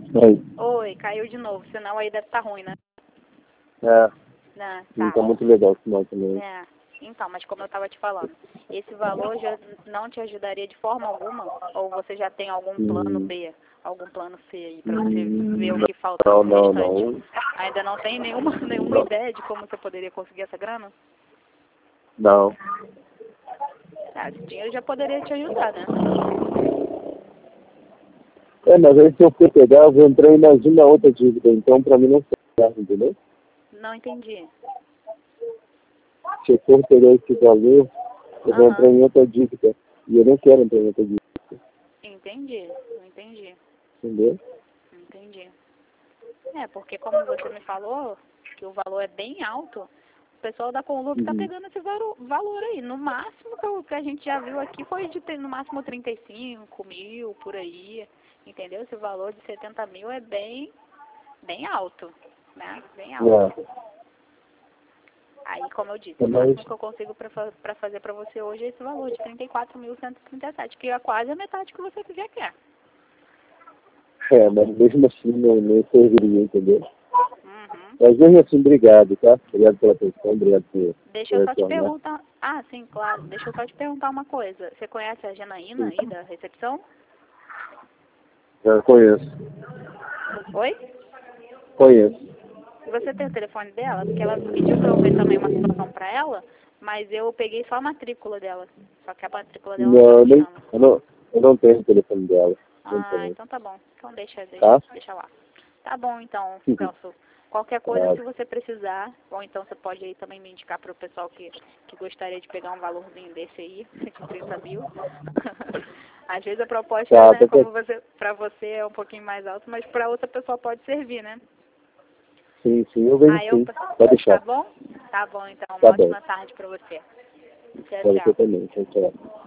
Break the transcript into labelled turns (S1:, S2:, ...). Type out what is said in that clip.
S1: Oi.
S2: Oi, caiu de novo, senão aí deve estar ruim, né?
S1: É,
S2: Né,
S1: não
S2: tá.
S1: tá muito legal o sinal também.
S2: É. Então, mas como eu estava te falando, esse valor já não te ajudaria de forma alguma? Ou você já tem algum plano B, algum plano C aí, para você ver o que falta
S1: Não,
S2: no
S1: não,
S2: restante?
S1: não.
S2: Ainda não tem nenhuma ideia de como você poderia conseguir essa grana?
S1: Não.
S2: Ah, esse dinheiro já poderia te ajudar, né?
S1: É, mas aí se eu for pegar, eu vou entrar em mais uma outra dívida, então pra mim não serve, entendeu?
S2: Não entendi.
S1: Se eu for pegar esse valor, eu vou entrar
S2: Aham,
S1: em outra dívida. E eu não quero entrar em outra dívida,
S2: entendi, entendi,
S1: entendeu?
S2: entendi. É, porque como você me falou, que o valor é bem alto, o pessoal da Conlub tá pegando esse valor aí. No máximo que a gente já viu aqui foi de ter no máximo 35 mil, por aí. Entendeu? Esse valor de 70 mil é bem alto, né? Bem alto.
S1: É.
S2: Aí, como eu disse, o máximo que eu consigo pra fazer pra você hoje é esse valor de 34.137, que é quase a metade que você já quer.
S1: É, mas mesmo assim não serviria, entendeu?
S2: Uhum.
S1: Mas mesmo assim, obrigado, tá? Obrigado pela atenção, obrigado
S2: Deixa
S1: por
S2: eu só te
S1: retornar.
S2: perguntar. Ah, sim, claro. Deixa eu só te perguntar uma coisa. Você conhece a Janaína aí da recepção?
S1: Já conheço.
S2: Oi?
S1: Conheço.
S2: Você tem o telefone dela? Porque ela pediu pra eu ver também uma situação pra ela, mas eu peguei só a matrícula dela. Só que a matrícula dela não
S1: Não,
S2: me chama.
S1: eu não tenho o telefone dela. Não
S2: Ah,
S1: tenho.
S2: então tá bom. Então
S1: Tá?
S2: deixa lá. Tá bom, então, Celso. Qualquer coisa,
S1: Tá.
S2: se você precisar, ou então você pode aí também me indicar para o pessoal que gostaria de pegar um valorzinho desse aí, de 30 mil. Às vezes a proposta,
S1: Tá,
S2: né, como para você é um pouquinho mais alto, mas para outra pessoa pode servir, né?
S1: Sim, eu vejo
S2: Aí eu,
S1: sim. Pode
S2: tá
S1: deixar.
S2: bom? Tá bom, então, uma
S1: Tá bom.
S2: ótima tarde para você. Tchau,
S1: Pra você
S2: tchau.
S1: também. Tchau, tchau.